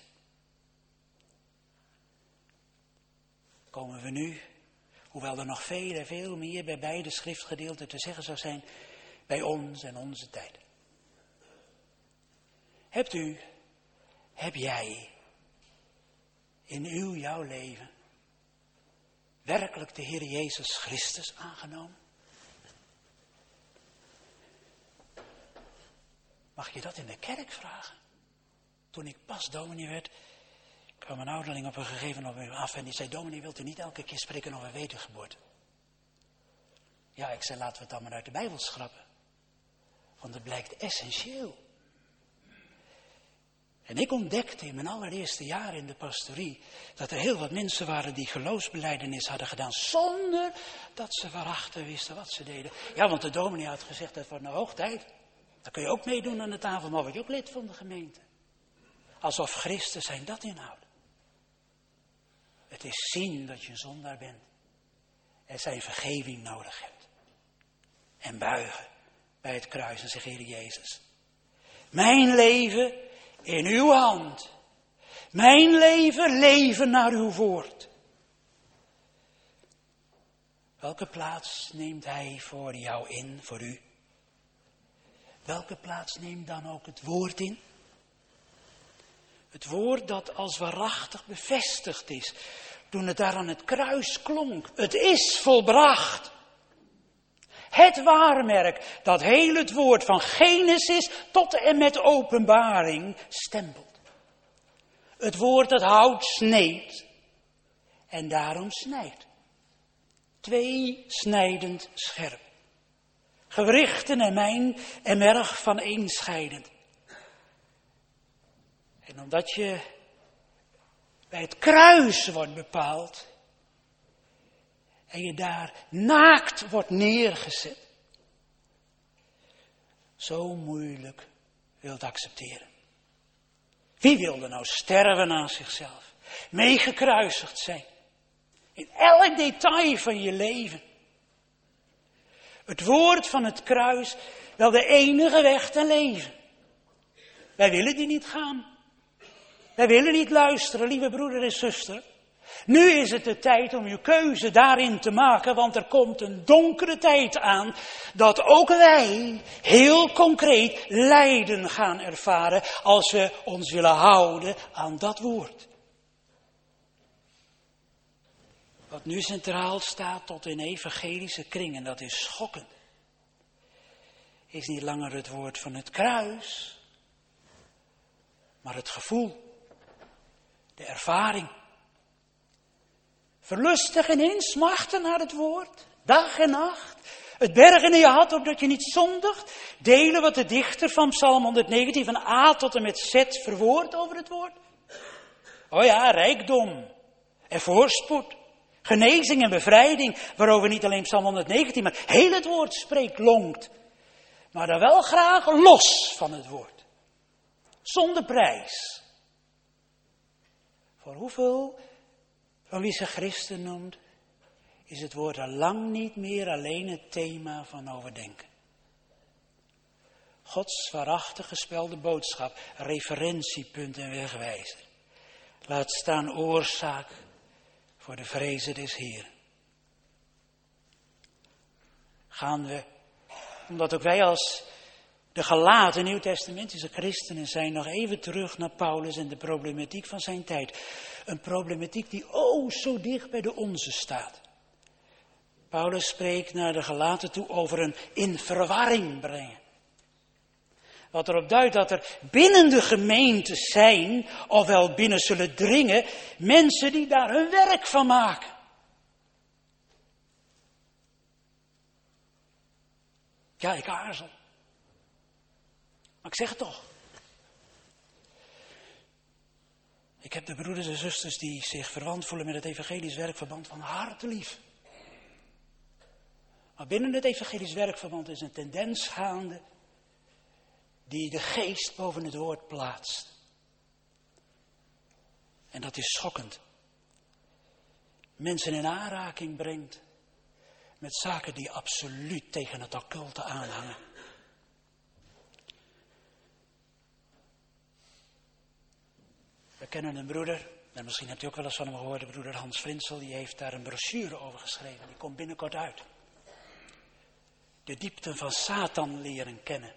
S1: Komen we nu, hoewel er nog veel meer bij beide schriftgedeelten te zeggen zou zijn, bij ons en onze tijd. Heb jij in jouw leven werkelijk de Heer Jezus Christus aangenomen? Mag je dat in de kerk vragen? Toen ik pas dominee werd, kwam een ouderling op een gegeven moment af en die zei: dominee, wilt u niet elke keer spreken over wedergeboorte? Ja, ik zei, laten we het dan maar uit de Bijbel schrappen. Want het blijkt essentieel. En ik ontdekte in mijn allereerste jaar in de pastorie dat er heel wat mensen waren die geloofsbelijdenis hadden gedaan zonder dat ze waarachter wisten wat ze deden. Ja, want de dominee had gezegd, het wordt nou hoog tijd. Dan kun je ook meedoen aan de tafel, maar word je ook lid van de gemeente. Alsof Christus zijn dat inhoudt. Het is zien dat je een zondaar bent en zijn vergeving nodig hebt. En buigen bij het kruis en zeggen: Heer Jezus, mijn leven in uw hand. Mijn leven naar uw woord. Welke plaats neemt hij voor jou in, voor u? Welke plaats neemt dan ook het woord in? Het woord dat als waarachtig bevestigd is. Toen het daar aan het kruis klonk. Het is volbracht. Het waarmerk dat heel het woord van Genesis tot en met Openbaring stempelt. Het woord dat hout sneed en daarom snijdt. Tweesnijdend scherp. Gewrichten en mijn en merg van eenscheidend. En omdat je bij het kruis wordt bepaald en je daar naakt wordt neergezet, zo moeilijk wilt accepteren. Wie wilde nou sterven aan zichzelf? Meegekruisigd zijn. In elk detail van je leven. Het woord van het kruis, wel de enige weg te leven. Wij willen die niet gaan. Wij willen niet luisteren, lieve broeder en zuster. Nu is het de tijd om je keuze daarin te maken, want er komt een donkere tijd aan dat ook wij heel concreet lijden gaan ervaren als we ons willen houden aan dat woord. Wat nu centraal staat tot in evangelische kringen, dat is schokkend, is niet langer het woord van het kruis, maar het gevoel, de ervaring. Verlustig en insmachten naar het woord, dag en nacht. Het bergen in je hart opdat je niet zondigt. Delen wat de dichter van Psalm 119 van A tot en met Z verwoordt over het woord. Oh ja, rijkdom en voorspoed. Genezing en bevrijding, waarover niet alleen Psalm 119, maar heel het woord spreekt, lonkt. Maar dan wel graag los van het woord. Zonder prijs. Voor hoeveel van wie zich christen noemt, is het woord al lang niet meer alleen het thema van overdenken. Gods waarachtig gespelde boodschap, referentiepunt en wegwijzer. Laat staan oorzaak voor de vrezen des Heeren. Gaan we, omdat ook wij als de gelaten nieuwtestamentische christenen zijn, nog even terug naar Paulus en de problematiek van zijn tijd. Een problematiek die zo dicht bij de onze staat. Paulus spreekt naar de gelaten toe over een in verwarring brengen. Wat erop duidt dat er binnen de gemeente zijn, ofwel binnen zullen dringen, mensen die daar hun werk van maken. Ja, ik aarzel. Maar ik zeg het toch. Ik heb de broeders en zusters die zich verwant voelen met het evangelisch werkverband van harte lief. Maar binnen het evangelisch werkverband is een tendens gaande die de geest boven het woord plaatst. En dat is schokkend. Mensen in aanraking brengt met zaken die absoluut tegen het occulte aanhangen. We kennen een broeder, en misschien hebt u ook wel eens van hem gehoord, de broeder Hans Vrinsel, die heeft daar een brochure over geschreven. Die komt binnenkort uit. De diepten van Satan leren kennen.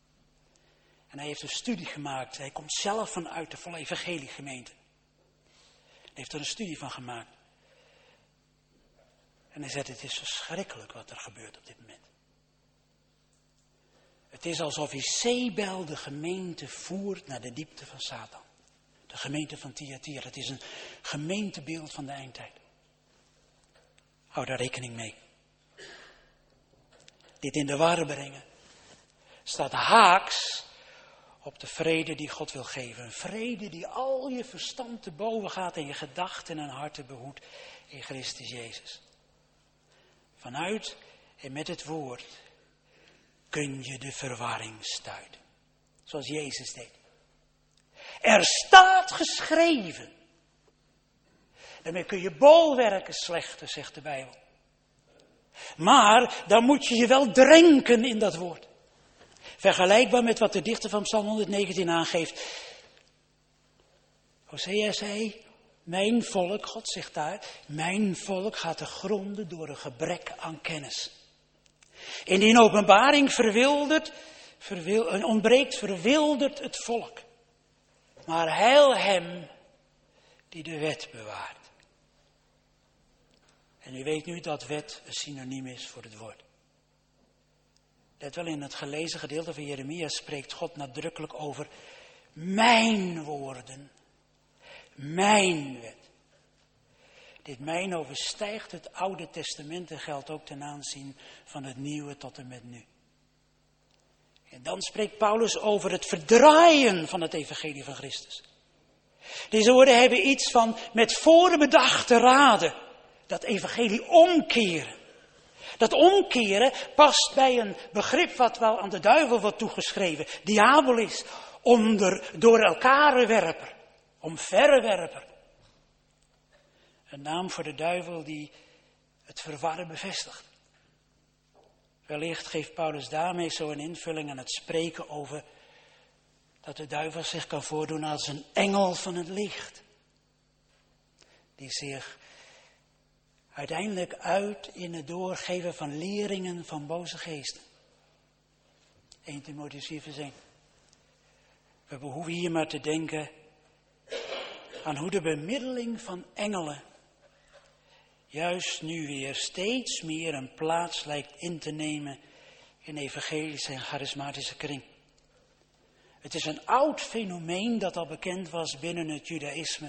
S1: En hij heeft een studie gemaakt. Hij komt zelf vanuit de volle evangeliegemeente. heeft er een studie van gemaakt. En hij zegt, het is verschrikkelijk wat er gebeurt op dit moment. Het is alsof Jezebel de gemeente voert naar de diepte van Satan. De gemeente van Thyatira. Het is een gemeentebeeld van de eindtijd. Hou daar rekening mee. Dit in de war brengen staat haaks op de vrede die God wil geven. Een vrede die al je verstand te boven gaat en je gedachten en harten behoedt in Christus Jezus. Vanuit en met het woord kun je de verwarring stuiten. Zoals Jezus deed. Er staat geschreven. Daarmee kun je bolwerken slechten, zegt de Bijbel. Maar dan moet je je wel drenken in dat woord. Vergelijkbaar met wat de dichter van Psalm 119 aangeeft. Hosea zei, mijn volk, God zegt daar, mijn volk gaat te gronden door een gebrek aan kennis. En in openbaring ontbreekt verwilderd het volk. Maar heil hem die de wet bewaart. En u weet nu dat wet een synoniem is voor het woord. Let wel, in het gelezen gedeelte van Jeremia spreekt God nadrukkelijk over mijn woorden. Mijn wet. Dit mijn overstijgt het Oude Testament en geldt ook ten aanzien van het Nieuwe tot en met nu. En dan spreekt Paulus over het verdraaien van het evangelie van Christus. Deze woorden hebben iets van met voorbedachte raden. Dat evangelie omkeren. Dat omkeren past bij een begrip wat wel aan de duivel wordt toegeschreven. Diabolis, door elkaar werper, omverwerper. Een naam voor de duivel die het verwarren bevestigt. Wellicht geeft Paulus daarmee zo een invulling aan het spreken over dat de duivel zich kan voordoen als een engel van het licht. Die zich uiteindelijk uit in het doorgeven van leringen van boze geesten. 1 Timotheüs 4 vers 1. We behoeven hier maar te denken aan hoe de bemiddeling van engelen juist nu weer steeds meer een plaats lijkt in te nemen in evangelische en charismatische kring. Het is een oud fenomeen dat al bekend was binnen het judaïsme.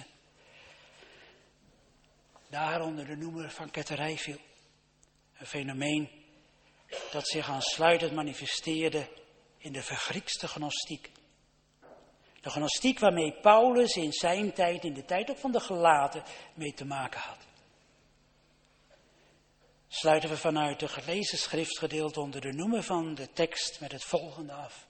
S1: Daar onder de noemer van ketterij viel. Een fenomeen dat zich aansluitend manifesteerde in de vergriekste gnostiek. De gnostiek waarmee Paulus in zijn tijd, in de tijd ook van de Galaten, mee te maken had. Sluiten we vanuit de gelezen schriftgedeelte onder de noemer van de tekst met het volgende af.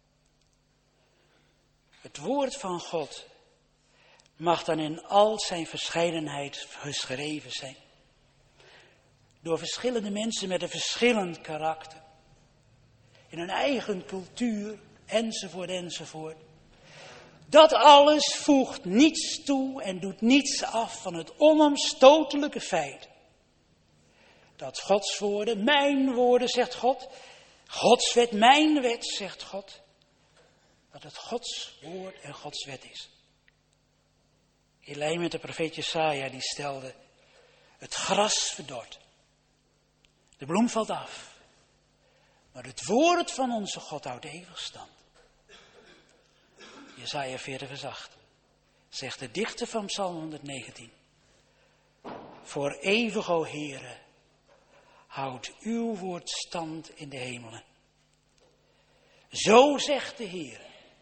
S1: Het woord van God mag dan in al zijn verscheidenheid geschreven zijn. Door verschillende mensen met een verschillend karakter. In een eigen cultuur, enzovoort, enzovoort. Dat alles voegt niets toe en doet niets af van het onomstotelijke feit. Dat Gods woorden, mijn woorden, zegt God. Gods wet, mijn wet, zegt God. Dat het Gods woord en Gods wet is. In lijn met de profeet Jesaja die stelde, het gras verdort. De bloem valt af. Maar het woord van onze God houdt eeuwig stand. Jesaja 40 vers 8. Zegt de dichter van Psalm 119. Voor eeuwig, o Heere, houdt uw woord stand in de hemelen. Zo zegt de Heer.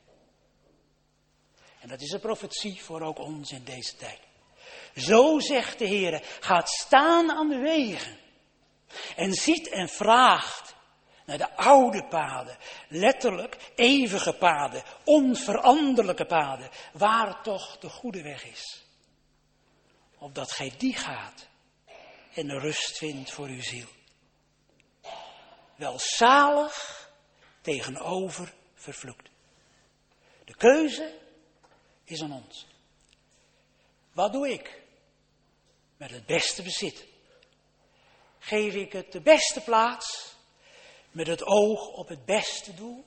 S1: En dat is een profetie voor ook ons in deze tijd. Zo zegt de Heer, gaat staan aan de wegen. En ziet en vraagt naar de oude paden. Letterlijk eeuwige paden, onveranderlijke paden. Waar toch de goede weg is. Opdat gij die gaat en de rust vindt voor uw ziel. Welzalig tegenover vervloekt. De keuze is aan ons. Wat doe ik met het beste bezit? Geef ik het de beste plaats met het oog op het beste doel?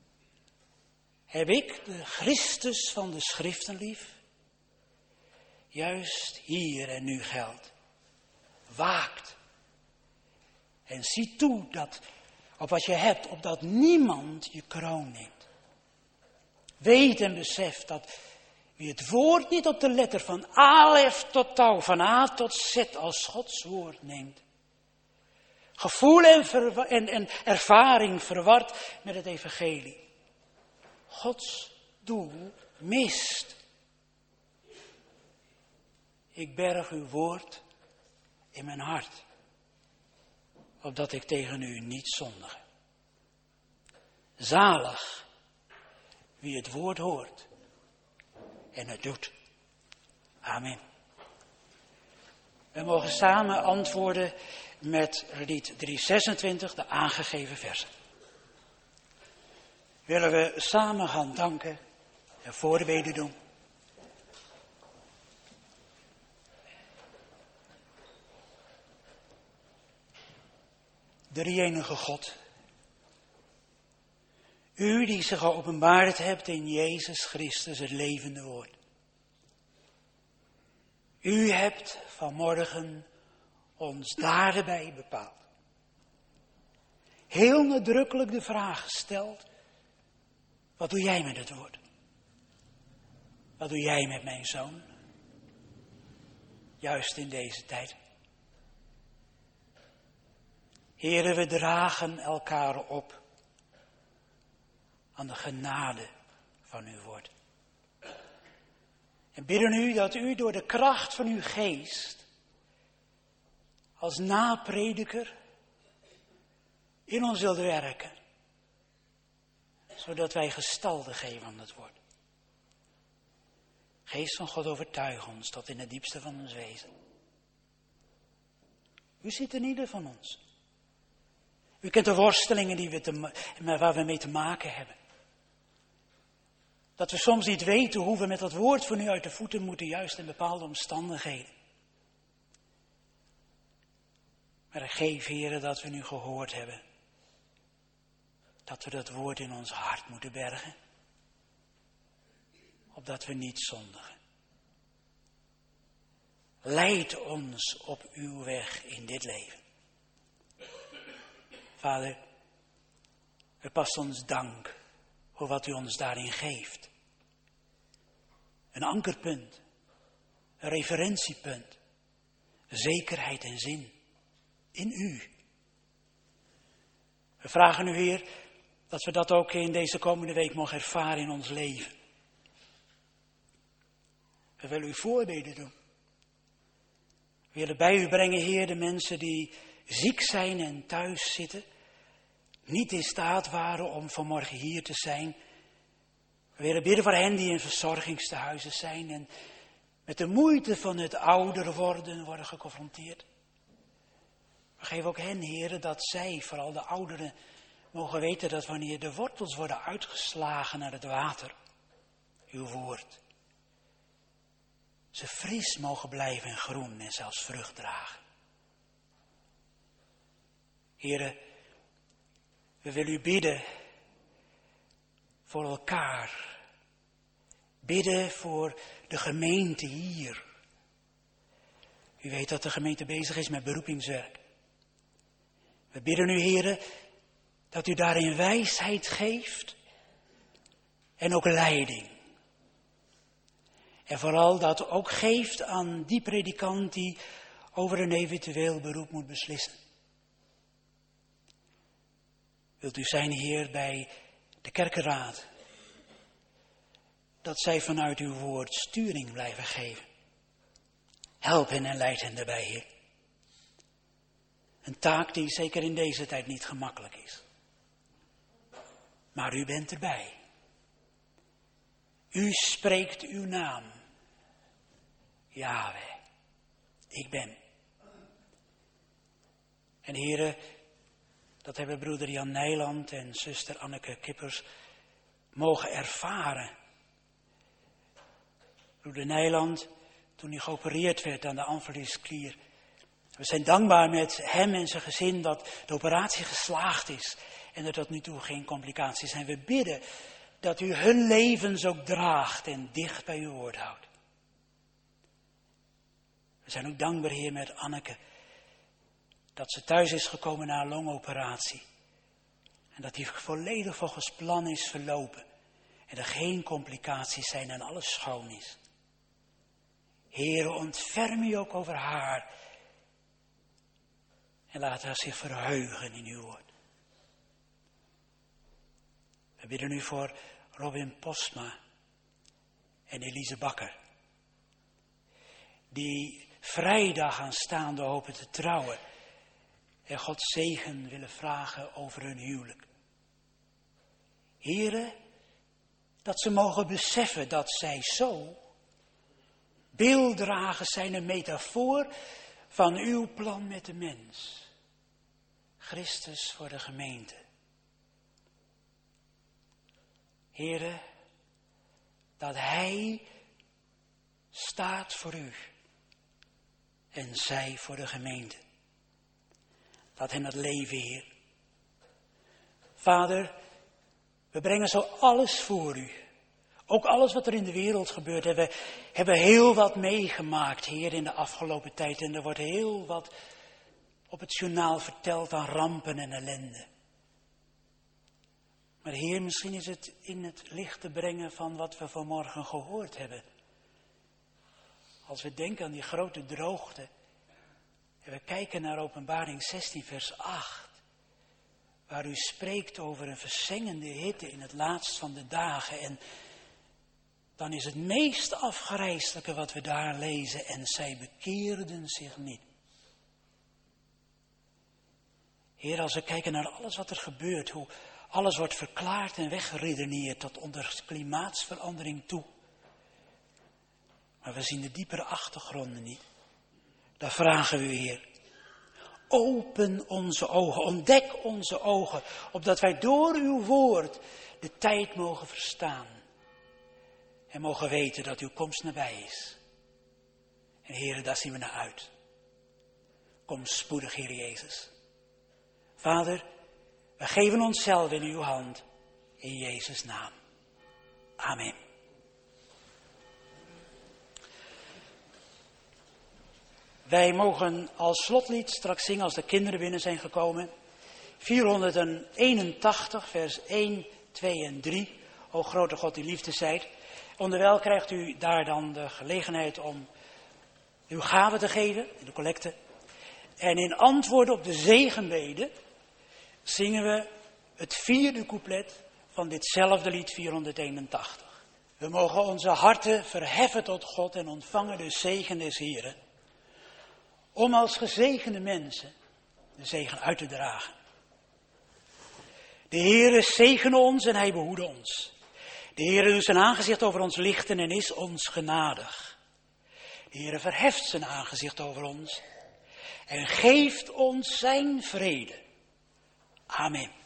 S1: Heb ik de Christus van de Schriften lief? juist hier en nu geldt. Waakt. En zie toe dat op wat je hebt, opdat niemand je kroon neemt. Weet en besef dat wie het woord niet op de letter van Alef tot Tau, van A tot Z als Gods woord neemt. Gevoel en ervaring verward met het evangelie. Gods doel mist. Ik berg uw woord in mijn hart, opdat ik tegen u niet zondige. Zalig wie het woord hoort en het doet. Amen. We mogen samen antwoorden met lied 326, de aangegeven versen. Willen we samen gaan danken en voorbeden doen. Drie-enige God, u die zich geopenbaard hebt in Jezus Christus, het levende woord. U hebt vanmorgen ons daarbij bepaald. Heel nadrukkelijk de vraag gesteld, wat doe jij met het woord? Wat doe jij met mijn zoon? Juist in deze tijd. Heren, we dragen elkaar op aan de genade van uw woord. En bidden u dat u door de kracht van uw geest als naprediker in ons wilt werken, zodat wij gestalte geven aan het woord. Geest van God, overtuig ons tot in het diepste van ons wezen. U ziet in ieder van ons. U kent de worstelingen waar we mee te maken hebben. Dat we soms niet weten hoe we met dat woord van u uit de voeten moeten, juist in bepaalde omstandigheden. Maar ik geef, Heere, dat we nu gehoord hebben. Dat we dat woord in ons hart moeten bergen. Opdat we niet zondigen. Leid ons op uw weg in dit leven. Vader, er past ons dank voor wat u ons daarin geeft. Een ankerpunt, een referentiepunt, zekerheid en zin in u. We vragen u, Heer, dat we dat ook in deze komende week mogen ervaren in ons leven. We willen u voorbeden doen. We willen bij u brengen, Heer, de mensen die ziek zijn en thuis zitten, niet in staat waren om vanmorgen hier te zijn. We willen bidden voor hen die in verzorgingstehuizen zijn en met de moeite van het ouder worden geconfronteerd. We geven ook hen, Heer, dat zij, vooral de ouderen, mogen weten dat wanneer de wortels worden uitgeslagen naar het water, uw woord, ze fris mogen blijven en groen en zelfs vrucht dragen. Heere, we willen u bidden voor elkaar. Bidden voor de gemeente hier. U weet dat de gemeente bezig is met beroepingswerk. We bidden u, Heere, dat u daarin wijsheid geeft en ook leiding. En vooral dat ook geeft aan die predikant die over een eventueel beroep moet beslissen. Wilt u zijn, Heer, bij de kerkenraad, dat zij vanuit uw woord sturing blijven geven. Help hen en leid hen daarbij, Heer. Een taak die zeker in deze tijd niet gemakkelijk is. Maar u bent erbij. U spreekt uw naam. Yahweh, ik ben. En Heere, dat hebben broeder Jan Nijland en zuster Anneke Kippers mogen ervaren. Broeder Nijland, toen hij geopereerd werd aan de aanvliesklier. We zijn dankbaar met hem en zijn gezin dat de operatie geslaagd is. En er tot nu toe geen complicaties zijn. We bidden dat u hun levens ook draagt en dicht bij uw woord houdt. We zijn ook dankbaar, Heer, met Anneke, dat ze thuis is gekomen na een longoperatie. En dat die volledig volgens plan is verlopen. En er geen complicaties zijn en alles schoon is. Heer, ontferm u ook over haar. En laat haar zich verheugen in uw woord. We bidden nu voor Robin Postma en Elise Bakker. Die vrijdag aanstaande hopen te trouwen. En Gods zegen willen vragen over hun huwelijk. Here, dat ze mogen beseffen dat zij zo beelddragers zijn, een metafoor van uw plan met de mens. Christus voor de gemeente. Here, dat Hij staat voor u en zij voor de gemeente. Laat hen dat leven, Heer. Vader, we brengen zo alles voor u. Ook alles wat er in de wereld gebeurt. We hebben heel wat meegemaakt, Heer, in de afgelopen tijd. En er wordt heel wat op het journaal verteld aan rampen en ellende. Maar Heer, misschien is het in het licht te brengen van wat we vanmorgen gehoord hebben. Als we denken aan die grote droogte. En we kijken naar Openbaring 16 vers 8. Waar u spreekt over een verzengende hitte in het laatst van de dagen. En dan is het meest afgrijselijke wat we daar lezen. En zij bekeerden zich niet. Heer, als we kijken naar alles wat er gebeurt. Hoe alles wordt verklaard en weggeredeneerd tot onder klimaatsverandering toe. Maar we zien de diepere achtergronden niet. Daar vragen we u, Heer. Open onze ogen, ontdek onze ogen, opdat wij door uw woord de tijd mogen verstaan. En mogen weten dat uw komst nabij is. En Heer, daar zien we naar uit. Kom spoedig, Heer Jezus. Vader, we geven onszelf in uw hand, in Jezus' naam. Amen. Wij mogen als slotlied straks zingen als de kinderen binnen zijn gekomen. 481, vers 1, 2 en 3. O grote God die liefde zijt. Onderwijl krijgt u daar dan de gelegenheid om uw gave te geven in de collecte. En in antwoord op de zegenbede zingen we het 4e couplet van ditzelfde lied 481. We mogen onze harten verheffen tot God en ontvangen de zegen des Heren. Om als gezegende mensen de zegen uit te dragen. De Heere zegene ons en hij behoede ons. De Heere doet zijn aangezicht over ons lichten en is ons genadig. De Heere verheft zijn aangezicht over ons en geeft ons zijn vrede. Amen.